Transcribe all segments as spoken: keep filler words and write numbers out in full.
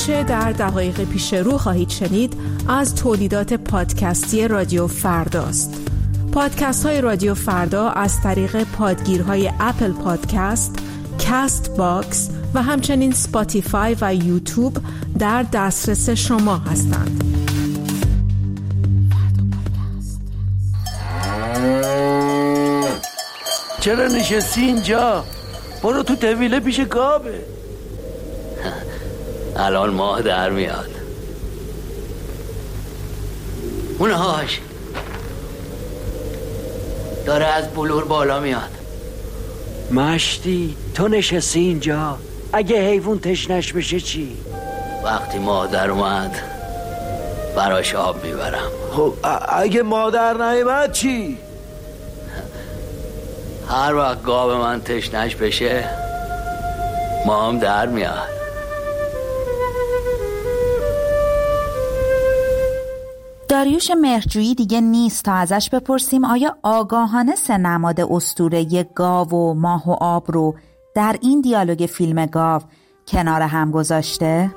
آنچه در دقایق پیش رو خواهید شنید از تولیدات پادکستی رادیو فرداست. پادکست های رادیو فردا از طریق پادگیرهای اپل پادکست، کاست باکس و همچنین سپاتیفای و یوتیوب در دسترس شما هستند. چرا نشستی اینجا؟ برو تو طویله پیش گاوه. الان ماه در میاد. اونهاش داره از بلور بالا میاد. مشتی تو نشستی اینجا، اگه حیوان تشنش بشه چی؟ وقتی مادر اومد براش آب میبرم. خب اگه مادر نیامد چی؟ هر وقت گاو من تشنش بشه ما هم در میاد. داریوش مهرجویی دیگه نیست تا ازش بپرسیم آیا آگاهانه سه نماد اسطوره‌ای گاو و ماه و آب رو در این دیالوگ فیلم گاو کنار هم گذاشته؟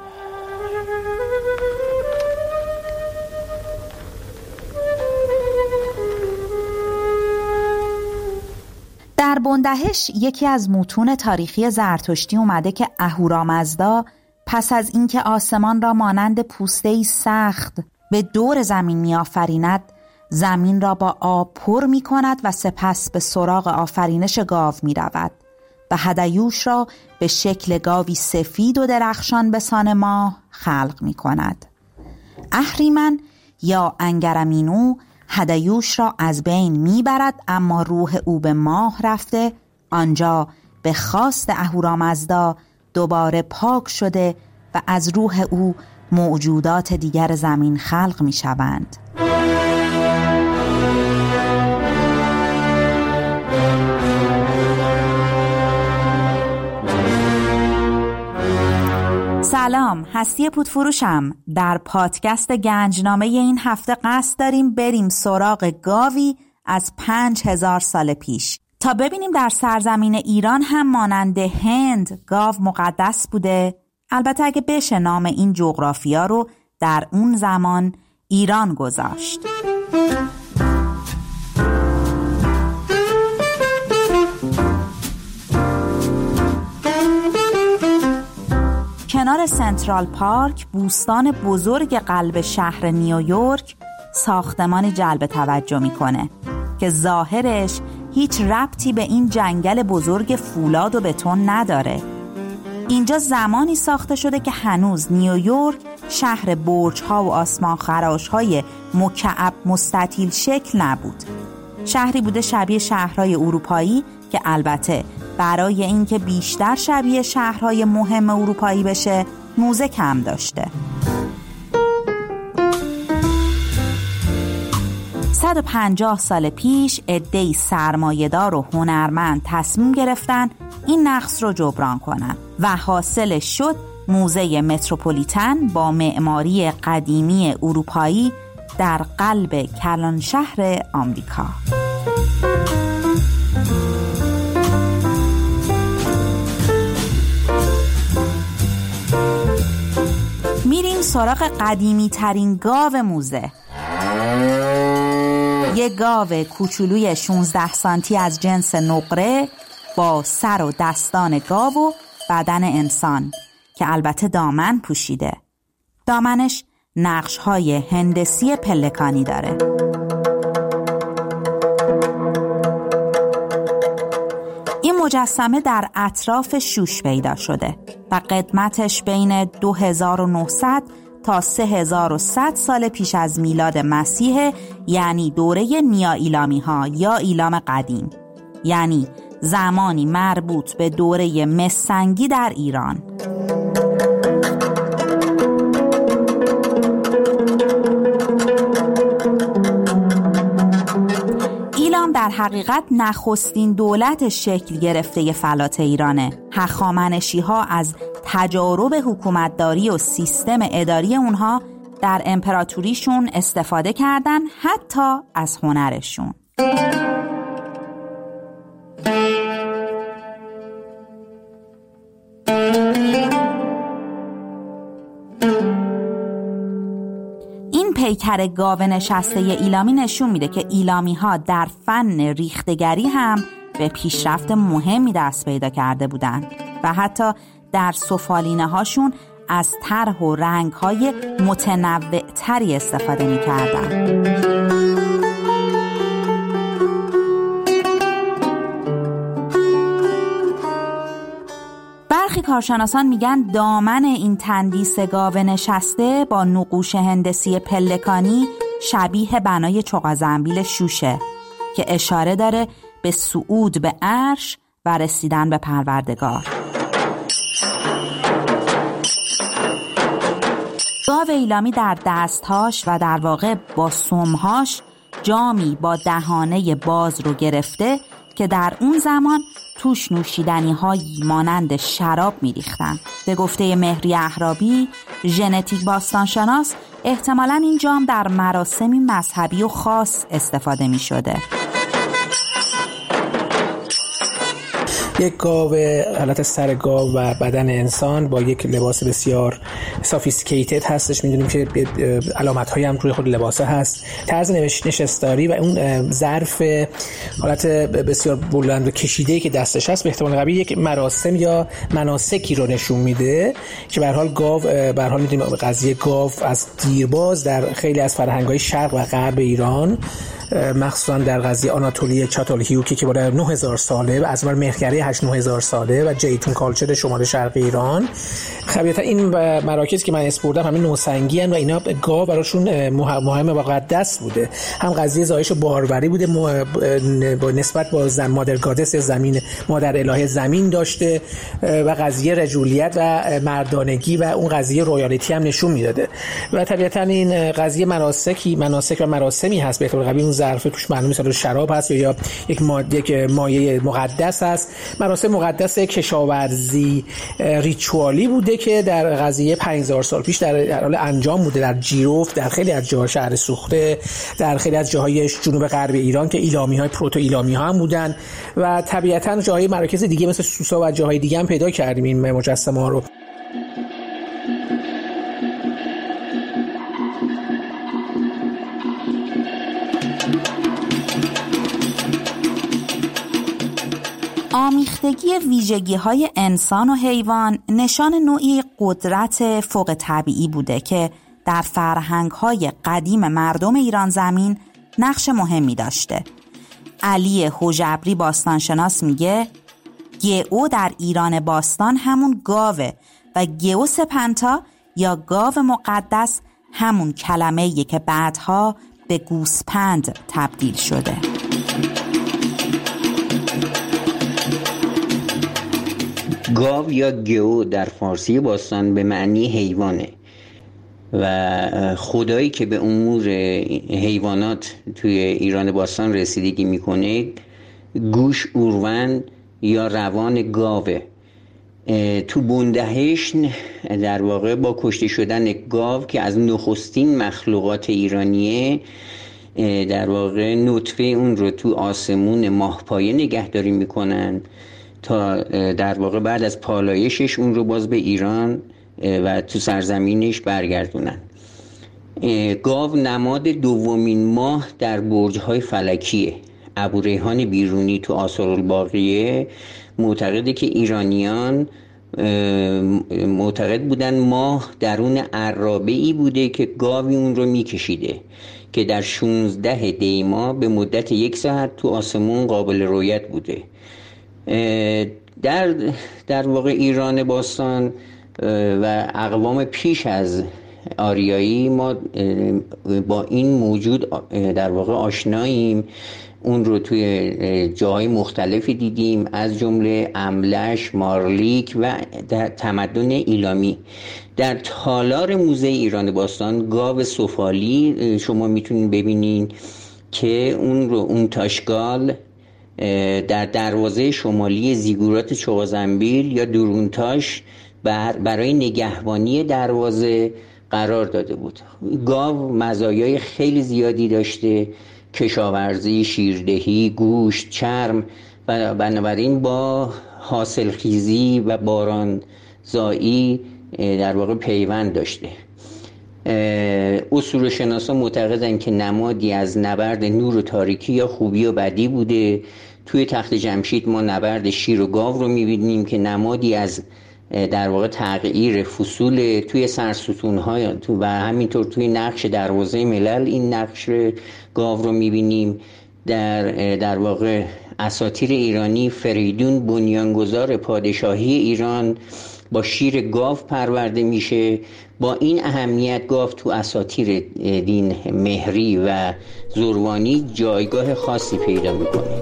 در بندهش یکی از متون تاریخی زرتشتی اومده که اهورامزدا پس از اینکه آسمان را مانند پوسته‌ای سخت به دور زمین می‌آفریند، زمین را با آب پر می‌کند و سپس به سراغ آفرینش گاو می‌رود و هدیوش را به شکل گاوی سفید و درخشان به سان ماه خلق می‌کند. اهریمن یا انگرمینو هدیوش را از بین می‌برد، اما روح او به ماه رفته آنجا به خواست اهورامزدا دوباره پاک شده و از روح او موجودات دیگر زمین خلق می شوند. سلام، هستی پودفروشم. در پادکست گنجنامه این هفته قصد داریم بریم سراغ گاوی از پنج هزار سال پیش تا ببینیم در سرزمین ایران هم مانند هند گاو مقدس بوده. البته اگه بشه نام این جغرافیا رو در اون زمان ایران گذاشت. کنار سنترال پارک، بوستان بزرگ قلب شهر نیویورک، ساختمانی جلب توجه میکنه که ظاهرش هیچ ربطی به این جنگل بزرگ فولاد و بتون نداره. اینجا زمانی ساخته شده که هنوز نیویورک شهر برج‌ها و آسمان خراش‌های مکعب مستطیل شکل نبود. شهری بوده شبیه شهرهای اروپایی که البته برای اینکه بیشتر شبیه شهرهای مهم اروپایی بشه موزه کم داشته. صد و پنجاه سال پیش عده‌ای سرمایه‌دار و هنرمند تصمیم گرفتن این نقص رو جبران کنن و حاصلش شد موزه متروپولیتن با معماری قدیمی اروپایی در قلب کلان شهر آمریکا. میریم سراغ قدیمی ترین گاو موزه. یه گاو کوچولوی شانزده سانتی از جنس نقره با سر و دستان گاو و بدن انسان که البته دامن پوشیده. دامنش نقش‌های هندسی پلکانی داره. این مجسمه در اطراف شوش پیدا شده و قدمتش بین دو هزار و نهصد تا سه هزار و صد سال پیش از میلاد مسیح، یعنی دوره نیا ایلامی ها یا ایلام قدیم، یعنی زمانی مربوط به دوره مسنگی در ایران. ایلام در حقیقت نخستین دولت شکل گرفته فلات ایرانه. هخامنشی ها از تجارب حکومتداری و سیستم اداری اونها در امپراتوریشون استفاده کردن، حتی از هنرشون. پیکر گاو نشسته ایلامی نشون میده که ایلامی ها در فن ریختگری هم به پیشرفت مهمی دست پیدا کرده بودند و حتی در سفالینه هاشون از طرح و رنگ های متنوع تری استفاده میکردن. برخی کارشناسان میگن دامن این تندیس گاو نشسته با نقوش هندسی پلکانی شبیه بنای چغازنبیل شوشه که اشاره داره به صعود به عرش و رسیدن به پروردگار. گاو ایلامی در دستهاش و در واقع با سمهاش جامی با دهانه باز رو گرفته که در اون زمان توش نوشیدنی هایی مانند شراب می ریختن. به گفته مهری اهرابی، ژنتیک باستانشناس، احتمالاً این جام در مراسمی مذهبی و خاص استفاده می شده. یک گاو، حالت سر گاو و بدن انسان با یک لباس بسیار سافیستیکیتد هستش. میدونیم که علامت‌هایی هم روی خود لباسه هست. طرز نشستاری و اون ظرف حالت بسیار بلند و کشیده‌ای که دستش هست به احتمال قوی یک مراسم یا مناسکی رو نشون میده که به هر حال گاو، به هر حال میدونیم قضیه گاو از دیرباز در خیلی از فرهنگ‌های شرق و غرب ایران، مخصوصا در قضیه آناتولی چاتالهیوکی که بالای نه هزار ساله و از مر مهرگری هشت نه هزار ساله و جیتون کالچر شمال شرق ایران، خبیرتا این مراکز که من اسپردم همین نوسنگی هستند و اینا گاو براشون مهم و مقدس بوده. هم قضیه زایش باروری بوده با نسبت با زم مادر گادس یا زمین، مادر الهه زمین داشته و قضیه رجولیت و مردانگی و اون قضیه رویالیتی هم نشون میداده و طبیعتا این قضیه مناسکی مناسک و مراسمی هست. به احتمال قوی اون ظرف توش معلومه مثلا شراب هست یا یک ماده یک مایه مقدس هست. مراسم مقدس کشاورزی ریچوالی بوده که در قضیه پنج هزار سال پیش در حال انجام بوده در جیروف، در خیلی از جاهای شهر سوخته، در خیلی از جاهای جنوب غرب ایران که ایلامی‌های پروتو ایلامی‌ها هم بودن و طبیعتاً جاهای مراکز دیگه مثل سوسا و جاهای دیگه هم پیدا کردیم این مجسمه‌ها رو. آمیختگی ویژگی‌های انسان و حیوان نشان نوعی قدرت فوق طبیعی بوده که در فرهنگ‌های قدیم مردم ایران زمین نقش مهمی داشته. علی حجبری باستانشناس میگه گئو در ایران باستان همون گاوه و گئو سپنتا یا گاو مقدس همون کلمه‌ای که بعدها به گوسپند تبدیل شده. گاو یا گئو در فارسی باستان به معنی حیوانه و خدایی که به امور حیوانات توی ایران باستان رسیدگی میکنه گوش اورون یا روان گاوه. تو بندهشن در واقع با کشته شدن گاو که از نخستین مخلوقات ایرانیه در واقع نطفه اون رو تو آسمون ماهپایه نگهداری میکنن تا در واقع بعد از پالایشش اون رو باز به ایران و تو سرزمینش برگردونن. گاو نماد دومین ماه در برج‌های فلکیه. ابوریحان بیرونی تو آثارالباقیه معتقده که ایرانیان معتقد بودن ماه درون عرابه‌ای بوده که گاوی اون رو میکشیده که در شانزده دی ماه به مدت یک ساعت تو آسمون قابل رؤیت بوده. در در واقع ایران باستان و اقوام پیش از آریایی ما با این موجود در واقع آشناییم. اون رو توی جاهای مختلفی دیدیم از جمله املش، مارلیک و در تمدن ایلامی. در تالار موزه ایران باستان گاو سفالی شما میتونید ببینین که اون رو اون تاشگال در دروازه شمالی زیگورات چغازنبیل یا درونتاش برای نگهبانی دروازه قرار داده بود. گاو مزایای خیلی زیادی داشته، کشاورزی، شیردهی، گوشت، چرم و بنابراین با حاصلخیزی و بارانزایی در واقع پیوند داشته. اسطوره‌شناسا معتقدن که نمادی از نبرد نور و تاریکی یا خوبی و بدی بوده. توی تخت جمشید ما نبرد شیر و گاو رو می‌بینیم که نمادی از در واقع تغییر فصول توی سرستون‌های و همینطور توی نقش دروازه ملل این نقش گاو رو می‌بینیم. در در واقع اساطیر ایرانی فریدون بنیانگذار پادشاهی ایران با شیر گاو پرورده میشه. با این اهمیت گاو تو اساطیر دین مهری و زروانی جایگاه خاصی پیدا میکنه.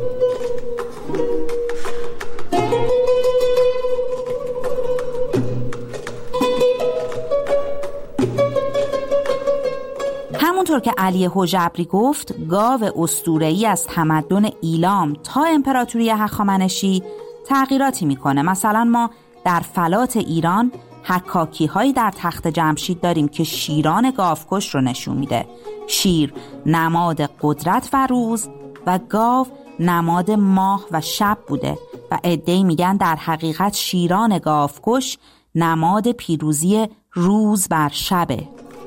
همونطور که علی حجبری گفت، گاو اسطوره‌ای از تمدن ایلام تا امپراتوری هخامنشی تغییراتی میکنه. مثلا ما در فلات ایران حکاکی هایی در تخت جمشید داریم که شیران گاوکش رو نشون میده. شیر نماد قدرت و روز و گاو نماد ماه و شب بوده و عده‌ای میگن در حقیقت شیران گاوکش نماد پیروزی روز بر شبه.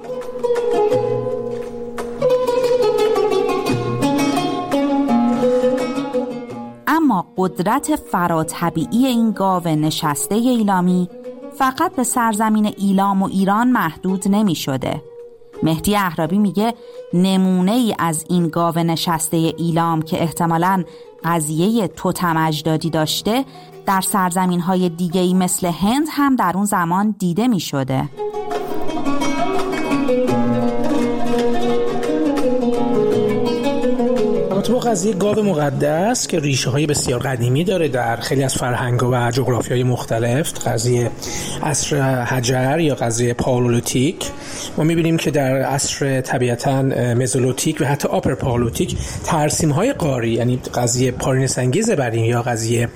اما قدرت فراطبیعی این گاو نشسته ایلامی فقط به سرزمین ایلام و ایران محدود نمی شده. مهدی اهرابی میگه نمونه ای از این گاو نشسته ایلام که احتمالاً قضیه توتم اجدادی داشته در سرزمین های دیگه‌ای مثل هند هم در اون زمان دیده می شده. تو قضیه گاو مقدس که ریشه های بسیار قدیمی داره در خیلی از فرهنگ‌ها و جغرافیای مختلف، قضیه عصر حجر یا قضیه پالئولیتیک، ما می‌بینیم که در عصر طبیعتاً مزولیتیک و حتی آپر پالئولیتیک ترسیم‌های غاری، یعنی قضیه پارینه‌سنگی زبرین یا قضیه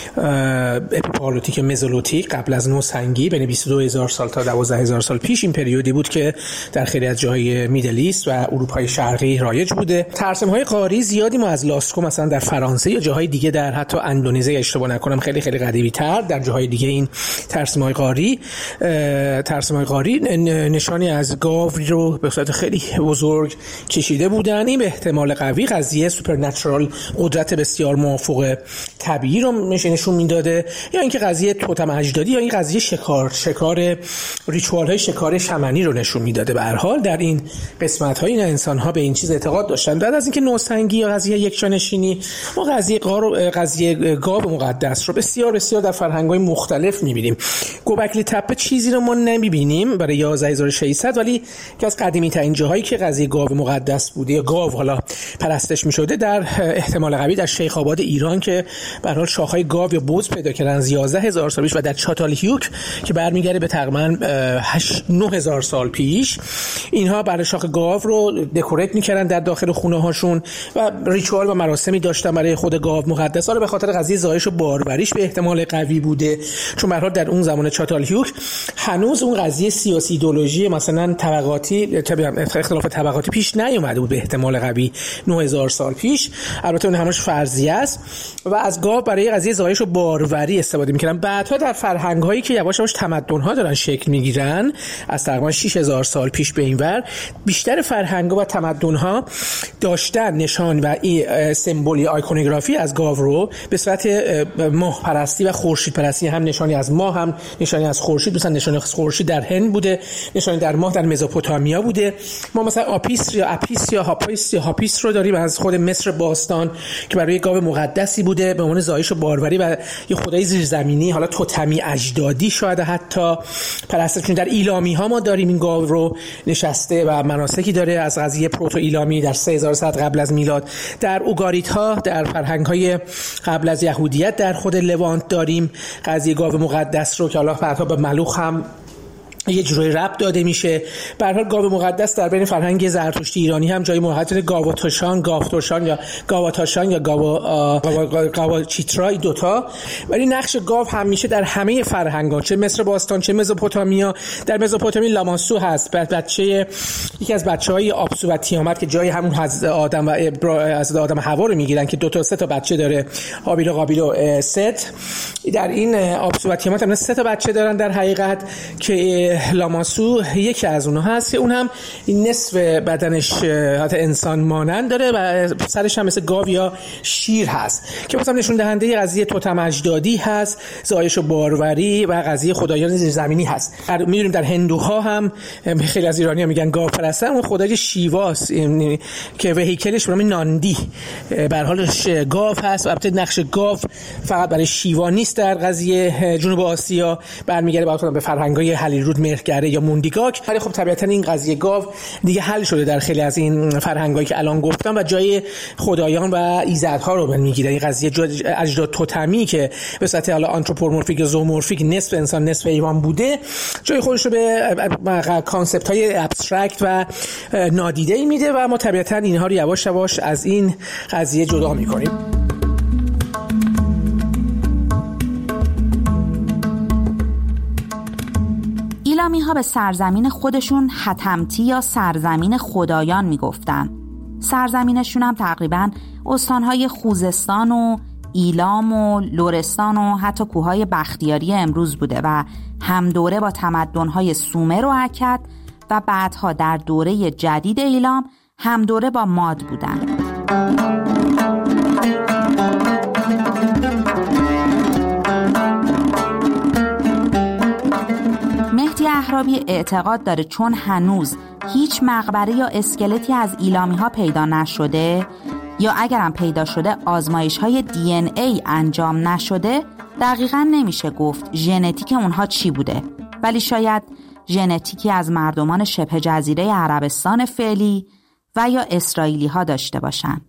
اپیپالئولیتیک مزولیتیک قبل از نوسنگی بین بیست و دو هزار سال تا دوازده هزار سال پیش، این پریودی بود که در خیلی از جاهای میدل ایست و اروپای شرقی رایج بوده. ترسیم‌های غاری زیادی ما از لاسکو مثلا در فرانسه یا جاهای دیگه در حتی اندونزی اشتباه نکنم خیلی خیلی قدیمی‌تر در جاهای دیگه این ترسیم‌های غاری ترسیم‌های غاری نشانی از گاو رو به صورت خیلی بزرگ کشیده بودن. این به احتمال قوی قضیه سوپرنچرال، قدرت بسیار مافوق طبیعی رو نشون میداده، یا اینکه قضیه توتم اجدادی یا این قضیه شکار شکار ریچوال‌های شکار شمنی رو نشون میداده. به هر حال در این قسمت‌ها این انسان‌ها به این چیز اعتقاد داشتن. بعد از اینکه نوسنگی یا قضیه یکجانشینی، ما قضیه قار قضیه گاو مقدس رو بسیار بسیار در فرهنگ‌های مختلف می‌بینیم. گوبکلی تپه چیزی رو ما نمی‌بینیم برای یازده هزار و ششصد، ولی که از قدیمی‌ترین جاهایی که قضیه گاو مقدس بوده یا گاو حالا پرستش می‌شده در احتمال قوی در شیخ آباد ایران که به هر حال شاخه‌های گاو یا بز پیدا کردن از یازده هزار سال پیش، و در چاتالهیوک که برمیگرده به تقریباً نه هزار سال پیش، اینها برای شاخ گاو رو دکوریت می‌کردن در داخل خونه‌هاشون و ریچوال و مراسمی داشتن برای خود گاو مقدس. حالا به خاطر قضیه زایش و باروریش به احتمال قوی بوده، چون به هر حال در اون زمان چاتالهیوک هنوز اون قضیه سیاسی ایدئولوژی مثلا طبقاتی اختلاف طبقاتی پیش نیومده بود به احتمال قوی نه هزار سال پیش. البته اون همش فرضیه است و از گاو برای قضیه زایش و باروری استفاده می‌کردن. بعدها در فرهنگ‌هایی که یواش یواش تمدن‌ها دارن شکل می‌گیرن از تقریبا شش هزار سال پیش به اینور، بیشتر فرهنگ‌ها و تمدن‌ها داشتن نشان و این سمبولی آیکونوگرافی از گاو رو به صورت ماه پرستی و خورشید پرستی، هم نشانی از ماه هم نشانی از خورشید. مثلا نشانی از خورشید در هند بوده، نشانی در ماه در مزوپوتامیا بوده. ما مثلا آپیس یا اپیس یا هاپیس یا هاپیس رو داریم از خود مصر باستان که برای گاو مقدسی بوده به عنوان زایش و باروری و یه خدای زیرزمینی، حالا توتمی اجدادی شاید حتی پرستش. در ایلامی ها ما داریم این گاو رو نشسته و مناسکی داره از قضیه پروتو ایلامی در سه هزار سال قبل از میلاد. در اوگاریت ها در فرهنگ های قبل از یهودیت در خود لوانت داریم قضیه گاو مقدس رو که حالا بعدها به ملوخ هم یه جوری ربط داده میشه. به هر حال گاو مقدس در بین فرهنگ زرتشتی ایرانی هم جای محدد گاواتوشان، گاوتوشان یا گاواتاشان یا گاوا گاوا چیترای دوتا. ولی نقش گاو همیشه در همه فرهنگ‌ها، چه مصر باستان چه مزوپوتامیا. در مزوپوتامی لاماسو هست، بچه یکی از بچه‌های آبسو و تیامت که جای همون حضرت آدم و از آدم حوا رو میگیرن که دو تا سه تا بچه داره، هابیل و قابیل و ست. در این آبسو و تیامت هم سه تا بچه دارن در حقیقت که لاماسو یکی از اونها هست که اون هم نصف بدنش حالت انسان مانند داره و سرش هم مثل گاو یا شیر هست که مثلا نشون دهنده قضیه توتم اجدادی هست، زایش و باروری و قضیه خدایان زیرزمینی هست. میدونیم در هندوها هم خیلی از ایرانی‌ها میگن گاو پرستن، اون خدای شیواست که وهیکلش به نام ناندی به هر حال گاو هست و البته نقش گاو فقط برای شیوا نیست در قضیه جنوب آسیا، برمیگرده به فرهنگ‌های هلیرود، مهرگره یا موندیگاک. ولی خب طبیعتاً این قضیه گاو دیگه حل شده در خیلی از این فرهنگایی که الان گفتم و جای خدایان و ایزدها رو میگیره. این قضیه اجداد توتمی که به صورت حالا آنتروپومورفیک یا زومورفیک نصف انسان نصف حیوان بوده جای خودش رو به کانسپت‌های ابسترکت و نادیده‌ای میده و ما طبیعتاً اینها رو یواش یواش از این قضیه جدا می‌کنیم. ایلامی ها به سرزمین خودشون حتمتی یا سرزمین خدایان میگفتن. سرزمینشون هم تقریباً استانهای خوزستان و ایلام و لرستان و حتی کوههای بختیاری امروز بوده و هم دوره با تمدنهای سومر و اکد و بعدها در دوره جدید ایلام هم دوره با ماد بودن. مهدی اهرابی اعتقاد داره چون هنوز هیچ مقبره یا اسکلتی از ایلامی ها پیدا نشده یا اگرم پیدا شده آزمایش های دی ان ای انجام نشده، دقیقاً نمیشه گفت ژنتیک اونها چی بوده، ولی شاید ژنتیکی از مردمان شبه جزیره عربستان فعلی و یا اسرائیلی ها داشته باشن.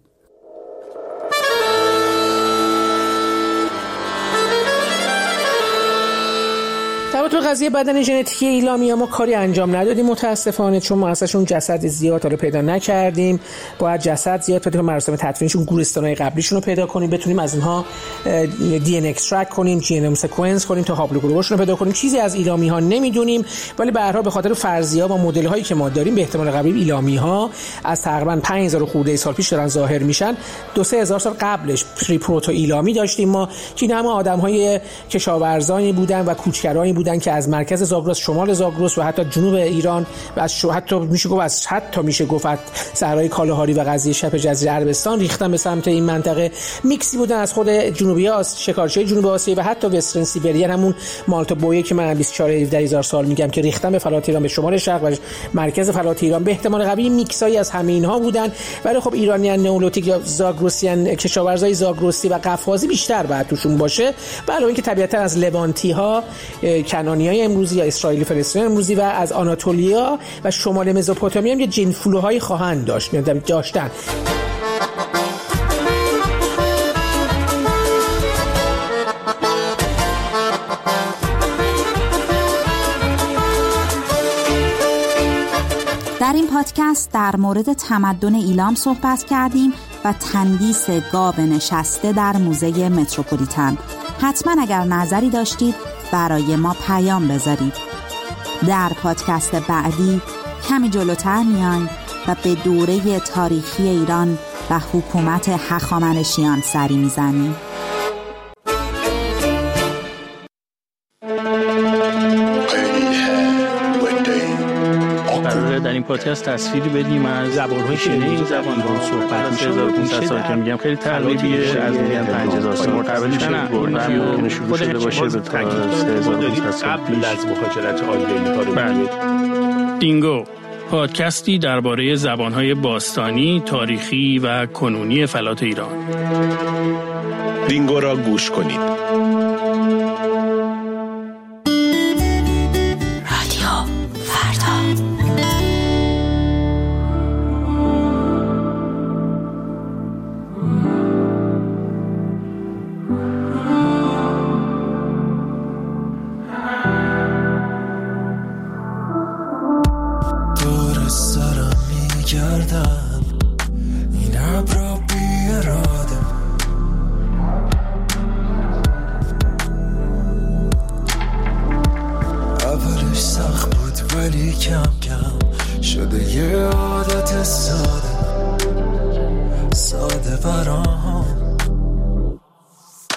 تو قضیه بدن ژنتیکی ایلامی ها ما کاری انجام ندادیم متاسفانه، چون ما ازشون جسد زیاد رو پیدا نکردیم. باید جسد زیاد پیدا کنیم، مراسم تدفینشون، گورستان‌های قبلیشون رو پیدا کنیم، بتونیم از اینها دی ان اکسترکت کنیم، جینوم سکونس کنیم تا هاپلوگروپشون رو پیدا کنیم. چیزی از ایلامی ها نمیدونیم، ولی به هر حال به خاطر فرضیه‌ها و مدل‌هایی که ما داریم به احتمال قوی ایلامی ها از تقریبا پنج هزار خورده سال پیش دارن ظاهر میشن. دو سه هزار سال قبلش پری پروتو ایلامی داشتیم ما که اینا هم آدم‌های کشاورزانی بودن و کوچکرانی بودن که از مرکز زاگرس، شمال زاگرس و حتی جنوب ایران و از حتی میشه گفت از حتی میشه گفت صحرای کالاهاری و قضیه شبه جزیره عربستان ریختن به سمت این منطقه. میکسی بودن از خود جنوبی شکارچی جنوب آسیا و حتی وسترن سیبریان، همون مالتا بویه که من بیست و چهار هزار هزار سال میگم که ریختن به فلات ایران، به شمال شرق و مرکز فلات ایران. به احتمال قوی میکسایی از همه اینها بودن، ولی خب ایرانیان نئولیتیک یا زاگرسیان، کشاورزای زاگرسی و قفقازی بیشتر بعد توشون باشه. علاوه اینکه طبیعتا از لوانتی ها، کنانیای امروزی یا اسرائیلی فلسطینی امروزی و از آناتولیا و شمال مزوپوتامیا هم یه جین فلوهای خواهند داشت می‌دونم داشتن. در این پادکست در مورد تمدن ایلام صحبت کردیم و تندیس گاو نشسته در موزه متروپولیتن. حتما اگر نظری داشتید برای ما پیام بذارید. در پادکست بعدی کمی جلوتر میایم و به دوره تاریخی ایران و حکومت هخامنشیان سری میزنیم. در این پادکست تصویری بدیم از زبان‌های شنیده این زبان‌ها صحبت میشه. هزار و پانصد سال که میگم خیلی تقریبیه، از میگن پنج هزار سال قبلش نه شروع شده باشه به تا هزار و پانصد سال پیش از مهاجرت آریایی‌ها رو بله. دینگو، پادکستی درباره زبان‌های باستانی، تاریخی و کنونی فلات ایران. دینگو را گوش کنید.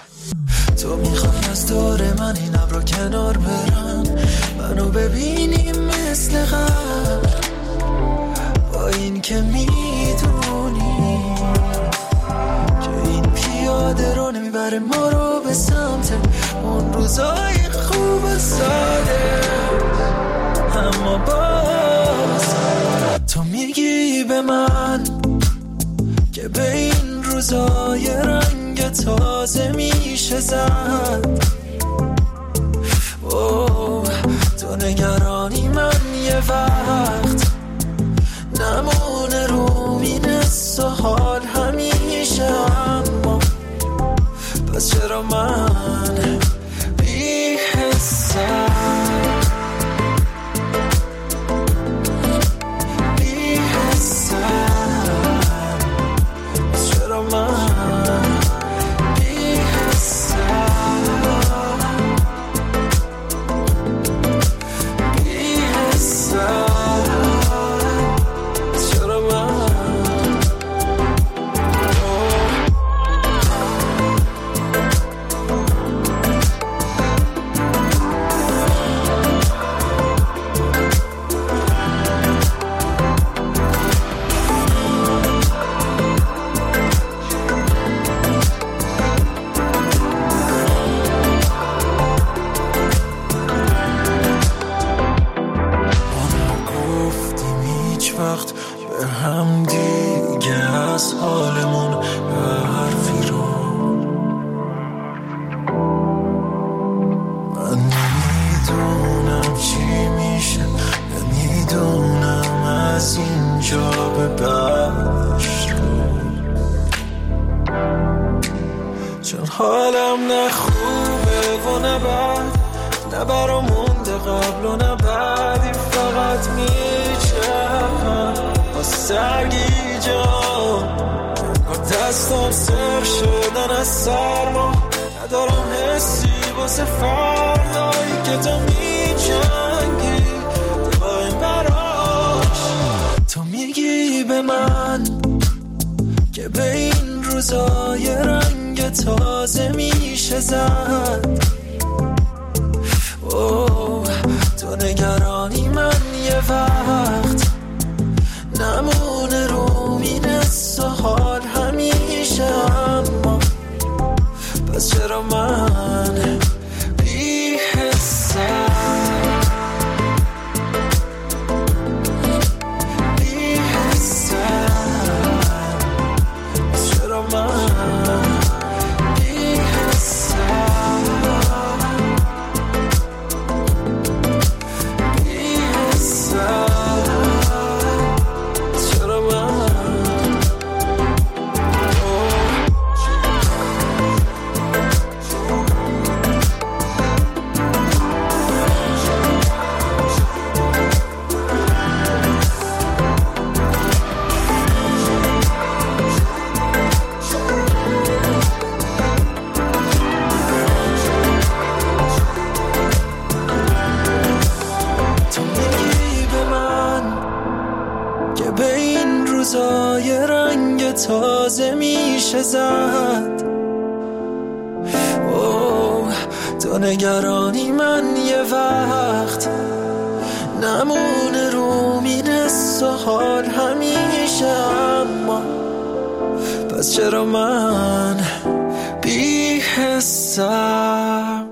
تو میخوای از دور من این ابرا کنار برن، منو ببینی روزای خوب ساده، اما باز تو میگی به من که به این روزای رنگ تازه میشه زد. اوه تو نگرانی من یه وقت نمونه رو مینست و حال همیشه، اما پس چرا من بی حسم بی حسم پس چرا من بی حسم بی حسم تازه میشه زد. اوه تو نگرانی من یه وقت نمونه رو میرس و حال همیشه، اما پس چرا من بی حسم.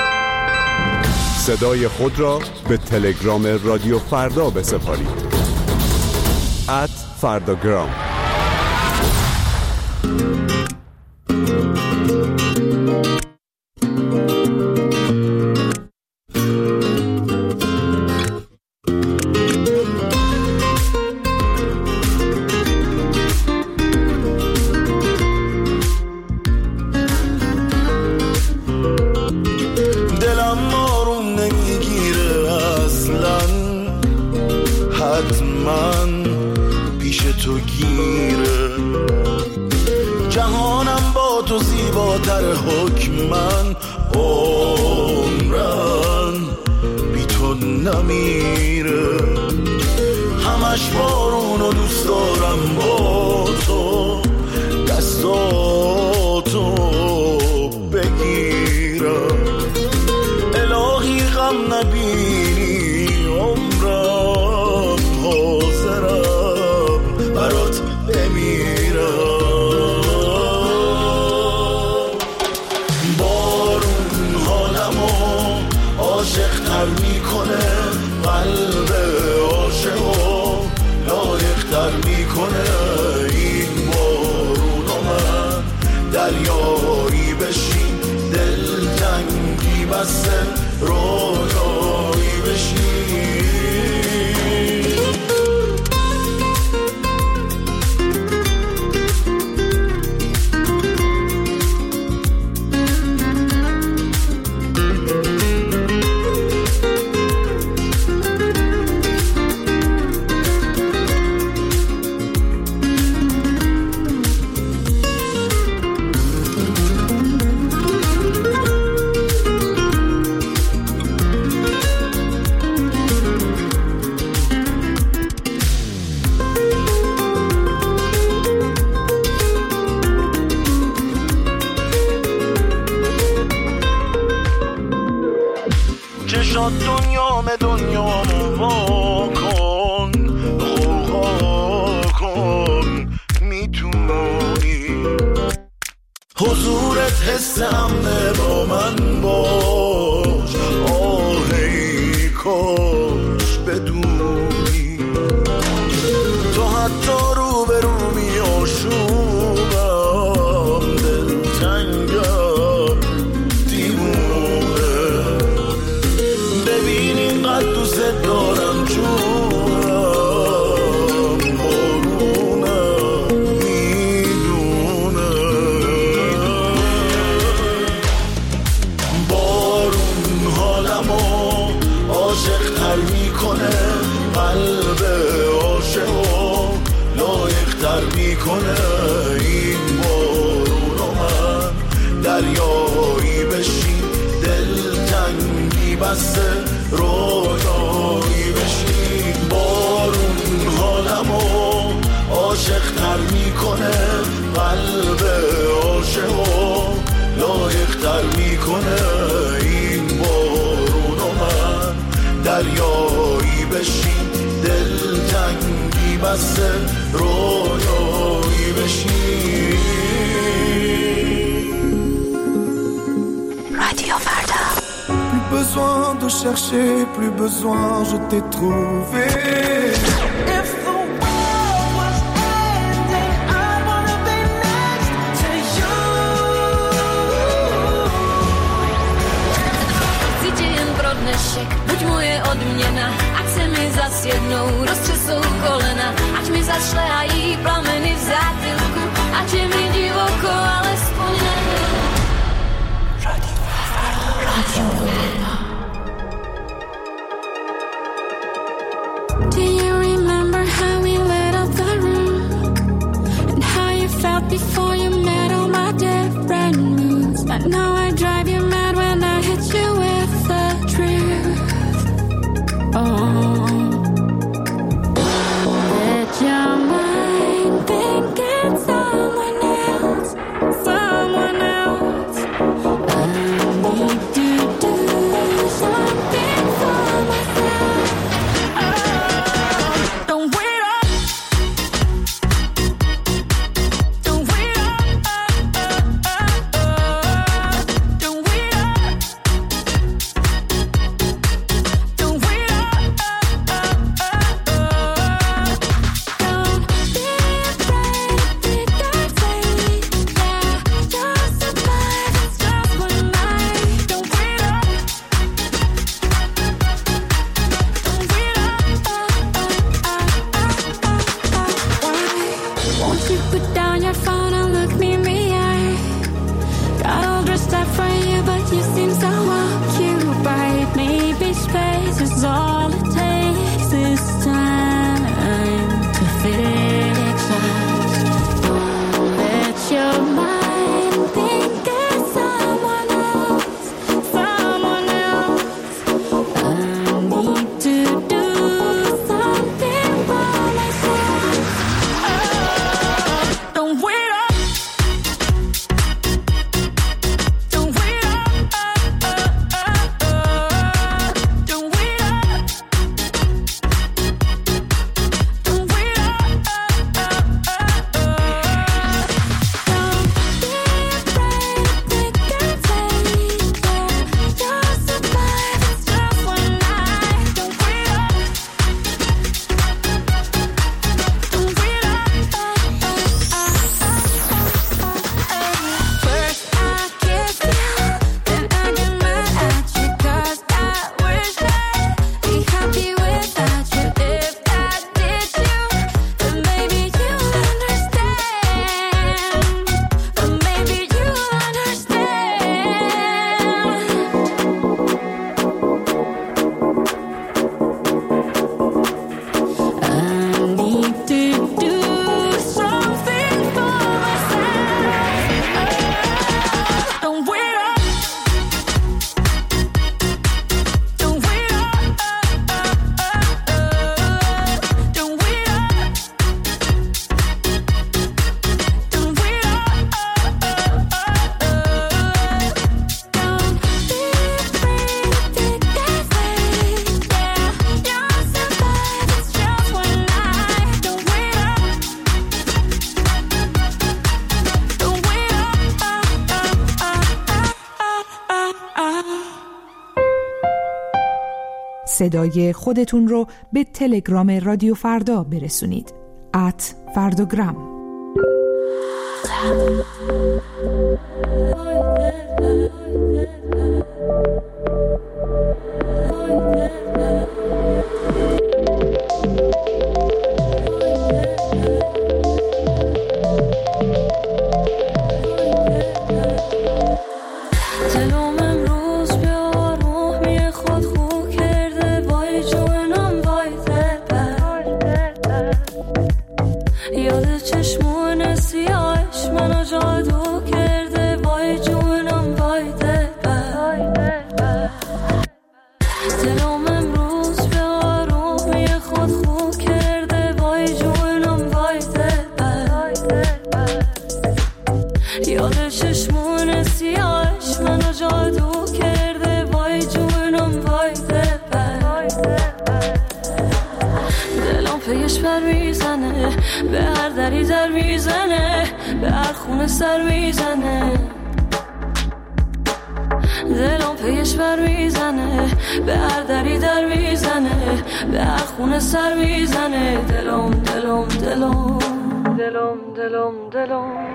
صدای خود را به تلگرام رادیو فردا بسپارید. ات فرداگرام. بارون حالمو عاشق‌تر میکنه قلب عاشقو لایق‌تر میکنه این بارونو من دریایی بشین دلتنگی بسته رویایی بشین دنیام دنیامو وا کن خوغا کن میتونی حضورت حس امنه با من باش آهی کاش بدونی تو حتی رو به رو می آشوبم دلتنگم دیوونه ببین اینقدر دوست دارم جونم بارونم میدونه بارون حالمو عاشق‌تر میکنه قلب عاشقو لایق‌تر میکنه این بارونو من دریایی بشین دلتنگی بسته رویایی بشین بارون حالمو عاشق‌تر میکنه قلب عاشقو لایق‌تر میکنه این بارونو من دریایی بشین دلتنگی بسته رویایی بشین رادیو فردا. Plus besoin de chercher, plus besoin, je t'ai trouvé. If the world was ending, I wanna be next to you. Chci jen pro dnešek, buď moje odměna, ať se mi zas jednou roztřesou kolena, ať mi zašlehají plameny v zátilku, ať je mi divoko, alespoň ne. رادیو فردا. رادیو فردا. Do you remember how we lit up the room and how you felt before you met all my different moods? I know I drive you mad when I hit you with the truth. Oh, let your mind think it's someone else, someone else. I need to do something for myself. Don't wait up. Don't wait up. Don't wait up. Don't wait up. Don't be afraid to go say, yeah, just survive. It's just one night. Don't wait up. Don't wait up. Won't you put down your phone and look me in the eye? Got all dressed up for you, but you seem so occupied. Maybe space is all it takes this time to fix us. Don't let your mind think there's someone else, someone else. I need to do something for myself. Don't wait up. Don't wait up. Don't wait up. صدای خودتون رو به تلگرام رادیو فردا برسونید. ات فرداگرام. به هر دری در میزنه، به هر خونه سر میزنه، دلم پیش بر میزنه، به هر دری در میزنه، به هر خونه سر میزنه، دلم دلم دلم دلم دلم دلم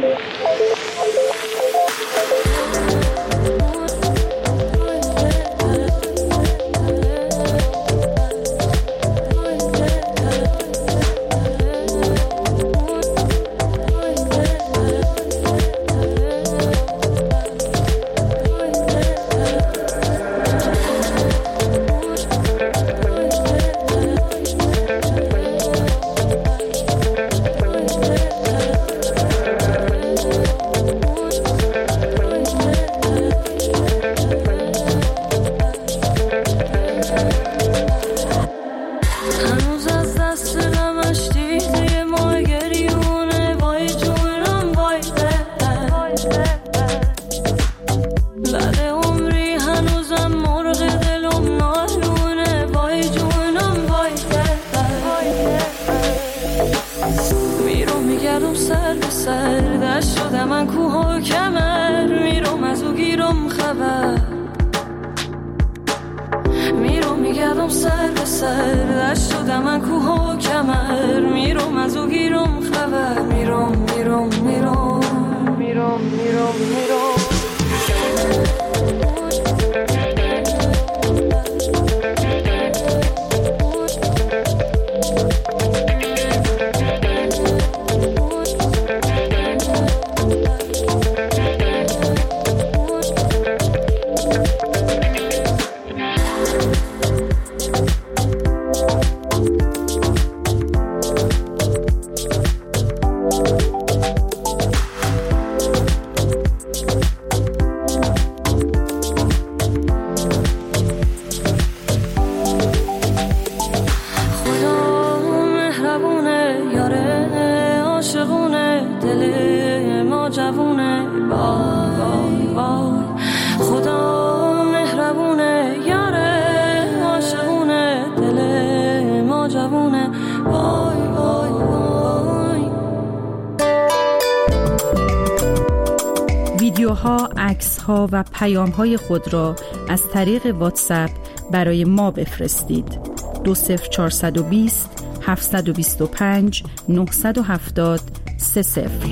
ویدیوها، عکس‌ها و پیام‌های خود را از طریق واتساپ برای ما بفرستید. دو صفر چهارصد و بیست هفتصد و بیست و پنج نهصد و هفتاد سه صفر.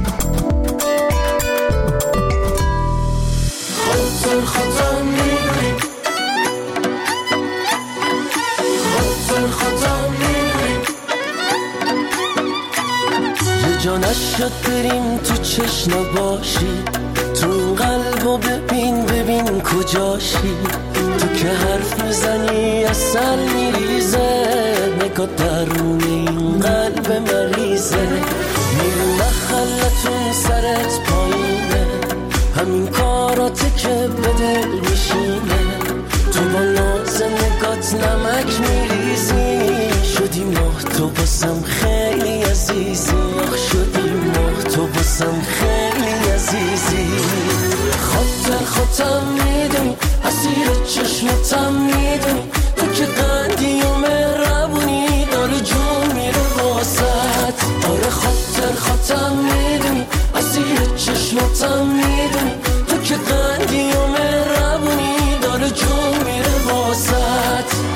جا نشد بریم تو چشم باشی، تو این قلب و ببین ببین کجاشی، تو که حرف میزنی اصل میریزه، نگاه درون این قلب مریضه، میری محلتون سرت پایینه، همین کاراته که به دل میشینه، تو با ناز نگات نمک میریزی، شدی ماه تو باسم خیلی عزیزی، آخ شدی ماه تو باسم خیلی عزیزی، خاطر خودم میدونی اسیر چشمتم میدونی، تو که قندی و مهربونی داره جون میره واسط، آره خاطر خودم میدونی اسیر چشمتم میدونی، تو که قندی و مهربونی داره جون میره واسط.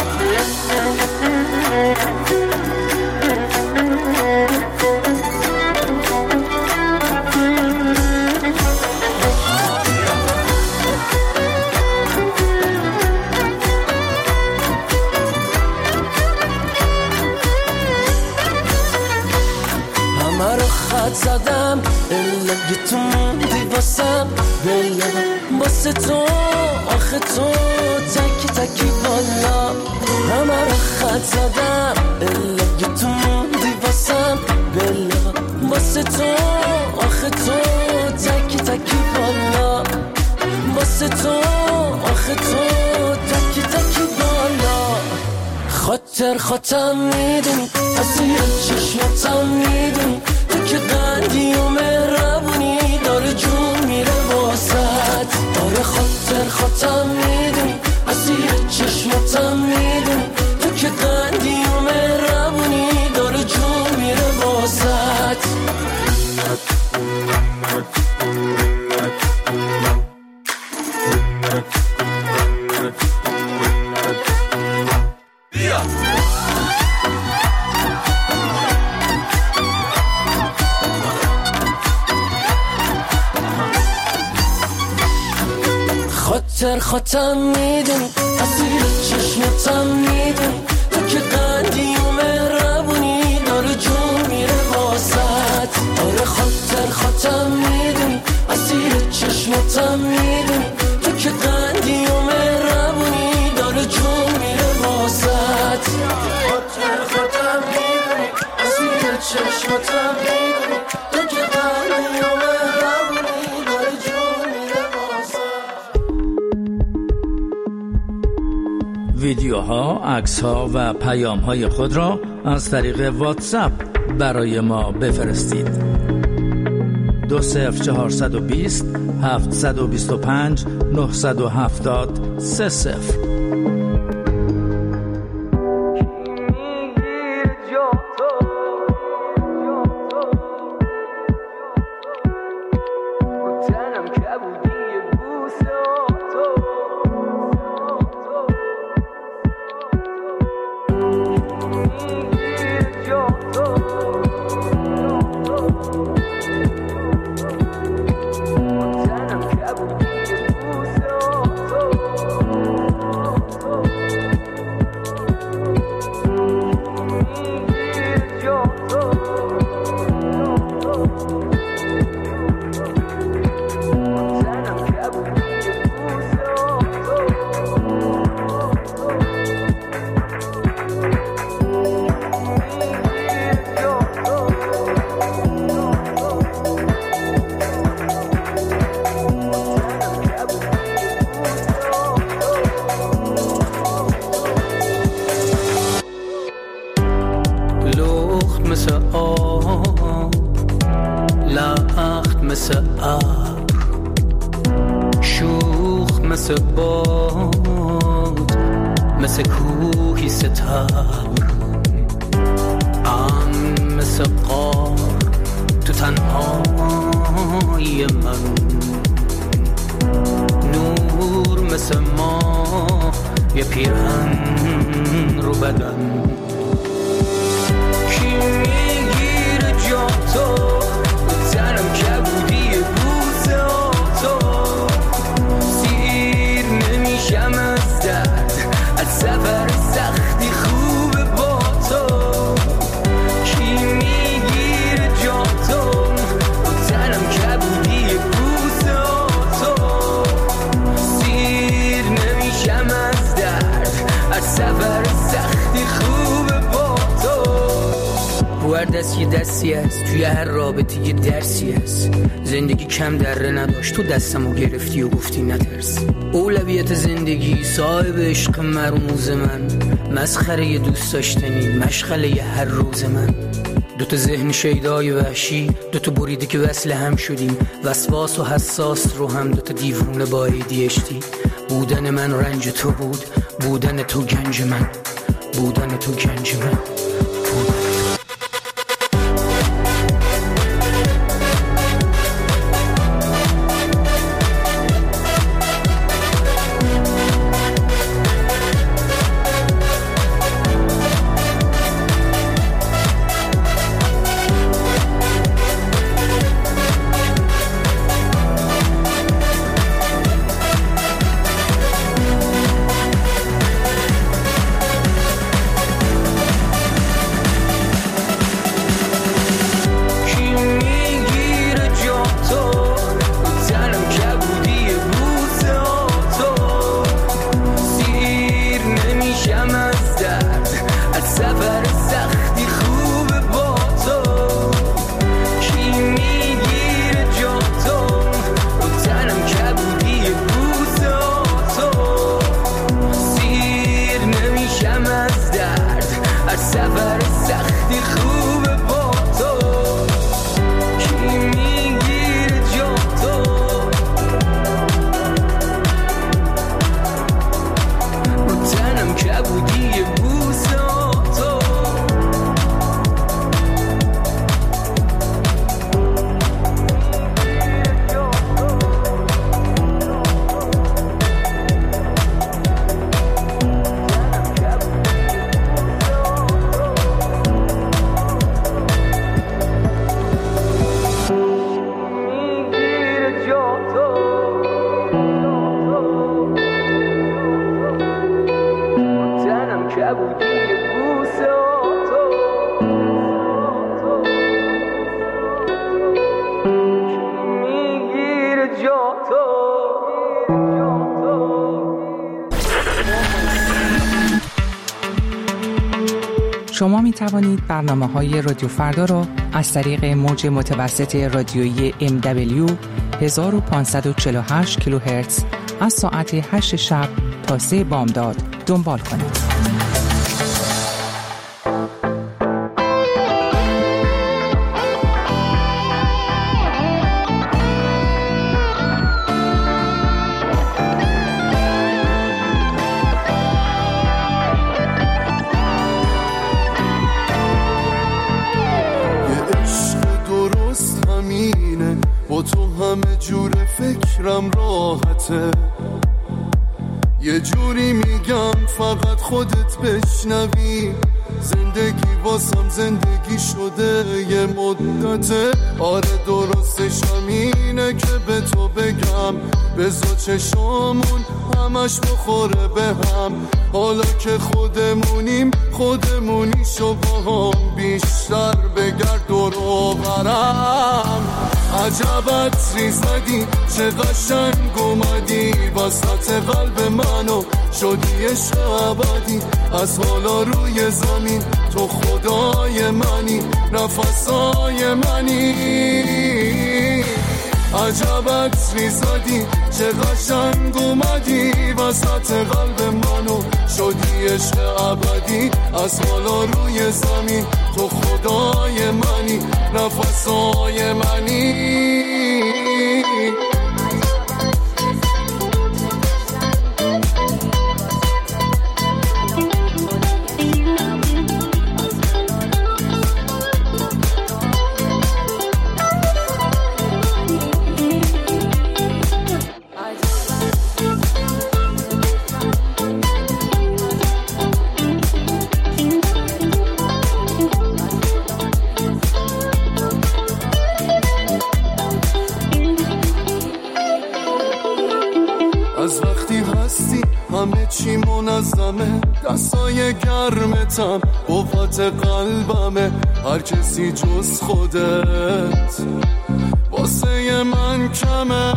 واسم الا که تو موندی واسم بلم واسه تو آخه تو تکی تکی بالا همه رو خط زدم الا که تو موندی واسم بلم واسه تو آخه تو تکی تکی بالا واسه تو آخه تو تکی تکی بالا خاطر خاطر میدونی از زیر چشماتم میدونی تو که قندی و مهربونی داره جون میره واسط آره خاطر خاطر میدونی از زیر چشماتم میدونی تو که قندی و مهربونی داره جون میره واسط خاطر خاطر میدونی از زیر چشمتم میدونی تو که قندی و مهربونی داره جون میره واسط آره خاطر خاطر میدونی از زیر چشمتم میدونی تو که قندی و مهربونی داره جون میره واسط خاطر خاطر میدونی از زیر چشمتم میدونی تو که قندی و مهربونی داره جون میره واسط ویدیوها، عکس‌ها و پیام‌های خود را از طریق واتساپ برای ما بفرستید. دو صفر چهارصد و بیست هفتصد و بیست و پنج نهصد و هفتاد سه صفر. دست یه دستی است توی هر رابطه یه درسی است. زندگی کم دره نداشت تو دستمو گرفتی و گفتی نترس. اولویت زندگی صاحب عشق مرموز من، مسخره ی دوست داشتنی مشغله ی هر روز من. دوتا ذهن شیدای وحشی، دوتا بریده که وصل هم شدیم، وسواس و حساس رو هم دوتا دیوونه با ای دی اچ دی. بودن من رنج تو بود، بودن تو گنج من، بودن تو گنج من. شما می توانید برنامه‌های رادیو فردا را از طریق موج متوسط رادیویی ام دبلیو هزار و پانصد و چهل و هشت کیلوهرتز از ساعت هشت شب تا سه بامداد دنبال کنید. فکرم راحته، یه جوری میگم فقط خودت بشنوی. زندگی واسم زندگی شده یه مدته، آره درستش همینه که به تو بگم بذار چشامون همش بخوره به هم. حالا که خودمونیم خودمونی شو با هم بیشتر بگرد دور و برم. عجبت ریزدی چه قشنگ اومدی وسط قلب منو شدی عشق ابدی. از حالا روی زمین تو خدای منی نفسای منی. عجبت ریزدی چه قشنگ اومدی وسط قلب منو شدی عشق ابدی. از حالا روی زمین تو خدای منی نفسای منی. همه چی منظمه، دستای گرمتم قوت قلبمه. هر کسی جز خودت واسه من کمه.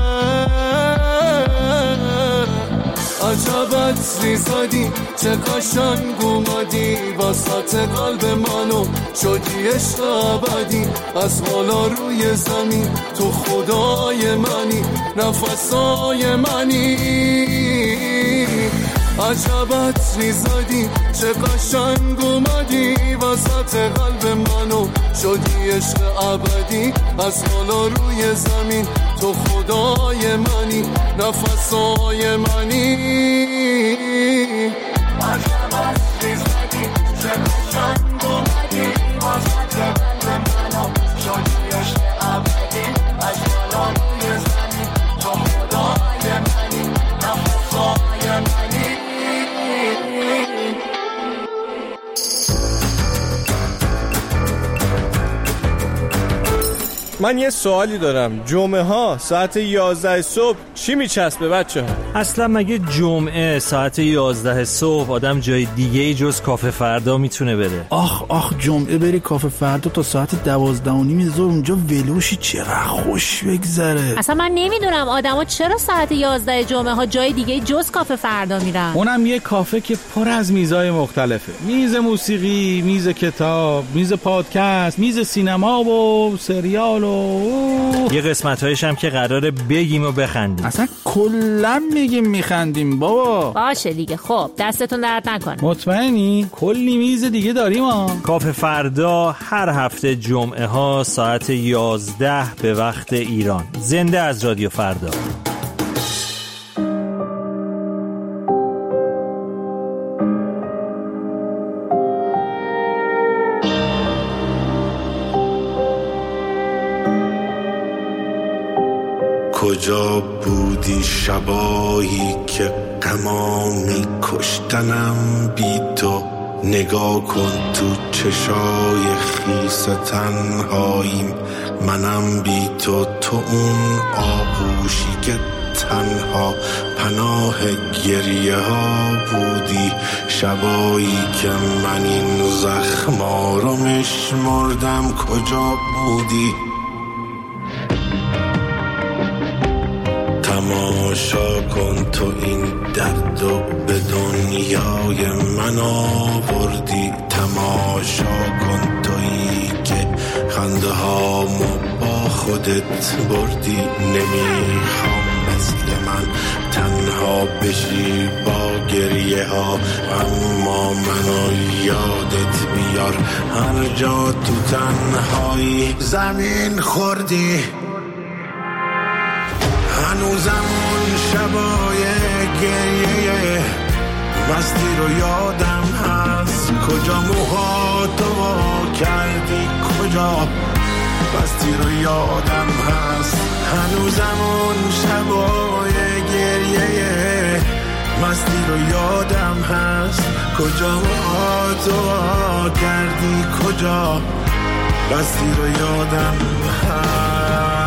عجبت ریزدی چه قشنگ اومدی وسط قلب منو شدی عشق ابدی. از حالا روی زمین تو خدای منی نفسای منی. عجبت ریزدی چه قشنگ اومدی وسط قلب منو شدی عشق ابدی. از حالا روی زمین تو خدای منی نفسای منی. عجبت ریزدی چه قشنگ اومدی وسط قلب منو شدی عشق ابدی. از حالا روی زمین تو خدای منی نفسای منی. من یه سوالی دارم، جمعه ها ساعت یازده صبح چی میچسبه بچه ها؟ اصلا مگه جمعه ساعت یازده صبح آدم جای دیگه ای جز کافه فردا میتونه بره؟ آخ آخ جمعه بری کافه فردا تا ساعت دوازده و نیم ظهر اونجا ولوشی چقدر خوش بگذره. اصلا من نمیدونم آدما چرا ساعت یازده جمعه ها جای دیگه جز کافه فردا میرن. اونم یه کافه که پر از میزای مختلفه، میز موسیقی، میز کتاب، میز پادکست، میز سینما و سریال و یه قسمت‌هایش هم که قراره بگیم و بخندیم. اصلا کلا میگیم میخندیم بابا. باشه دیگه، خب دستتون درد نکنه. مطمئنی؟ کلی میز دیگه داریم ها. کافه فردا هر هفته جمعه ها ساعت یازده به وقت ایران، زنده از رادیو فردا. کجا بودی شبایی که غما می کشتنم بی تو؟ نگاه کن تو چشای خیس تنهاییم، منم بی تو. تو اون آغوشی که تنها پناه گریه ها بودی، شبایی که من این زخما رو میشمردم. کجا بودی؟ تماشا کن تو این درد تو به دنیای من آوردی، تماشا کن تویی که خنده هامو با خودت بردی. نمیخوام مثل من تنها بشی با گریه ها، اما منو یادت بیار هر جا تو تنهایی زمین خوردی. هنوزم اون شبای گریه مستی رو یادم هست، کجا موهاتو کردی، کجا مستی رو یادم هست. هنوزم اون شبای گریه مستی رو یادم هست، کجا موهاتو کردی، کجا مستی رو یادم هست.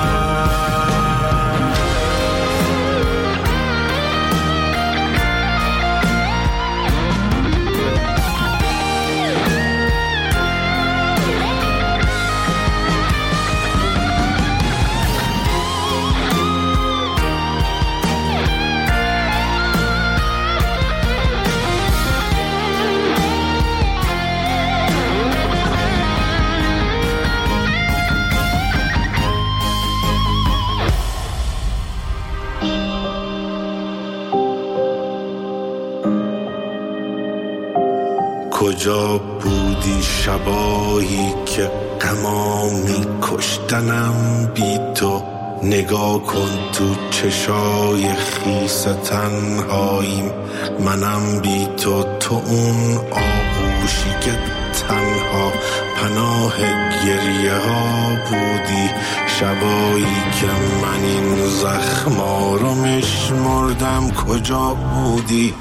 کجا بودی شبایی که غمامی کشتنم بی تو، نگاه کن تو چشای خیس تنهاییم، منم بی تو، تو اون آغوشی که تنها پناه گریه ها بودی، شبایی که من این زخما رو میشمردم، کجا بودی؟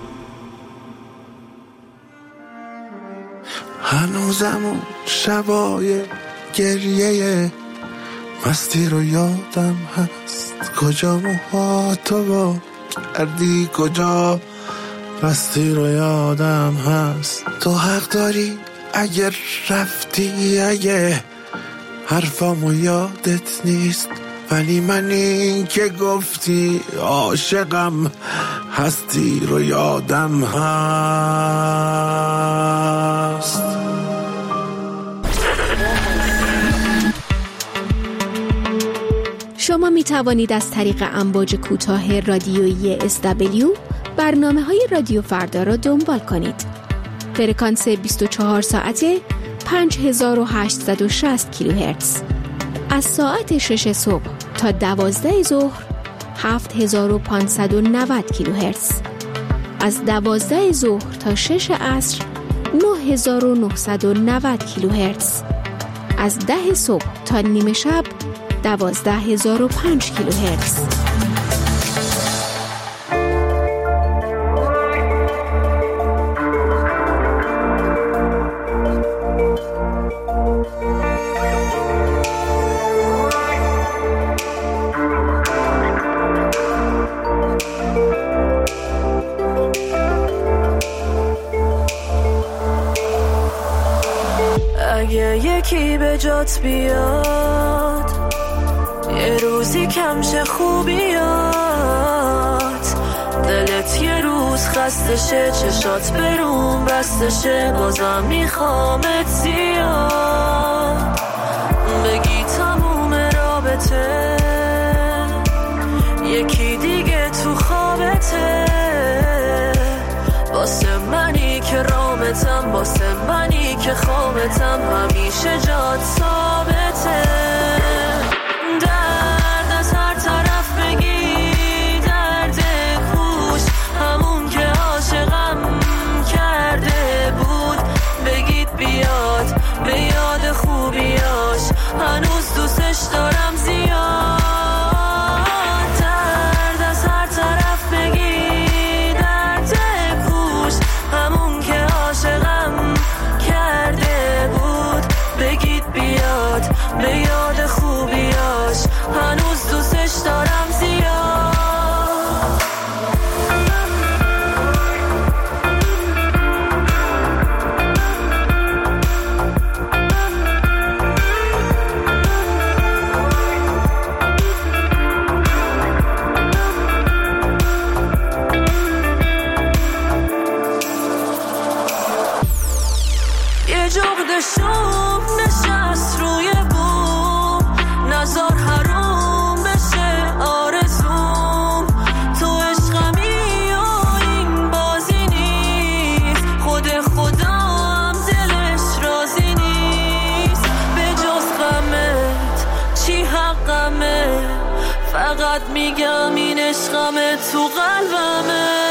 هنوزم اون شبای گریه مستی رو یادم هست، کجا موهاتو با کردی، کجا مستی رو یادم هست. تو حق داری اگر رفتی، اگه حرفامو یادت نیست، ولی من این که گفتی عاشقم هستی رو یادم هست. شما می توانید از طریق امواج کوتاه رادیویی اس دبلیو برنامه های رادیو فردا را دنبال کنید. فرکانس بیست و چهار ساعته پنج هزار و هشتصد و شصت کیلوهرتز. از ساعت شش صبح تا دوازده ظهر هفت هزار و پانصد و نود کیلوهرتز. از دوازده ظهر تا شش عصر نه هزار و نهصد و نود کیلوهرتز. از ده صبح تا نیمه شب دوازده هزار و پنج کیلوهرتز. اگه یکی به جات بیاد، یه روزی کمشه خوبیات، دلت یه روز خستشه، چشات برون بستشه، بازم میخوامت زیاد، بگی تموم رابطه یکی دیگه تو خوابته، واسه منی که رامتم، واسه منی که خوابتم، همیشه جات ثابته. درد از هر طرف بگی، درد کوش همون که عاشقم کرده بود، بگید بیاد به یاد خوبیاش، هنوز دوستش دارم زیاد. درد از هر طرف بگی، درد کوش همون که عاشقم کرده بود، بگید بیاد فقط میگم این عشقمه تو قلبمه.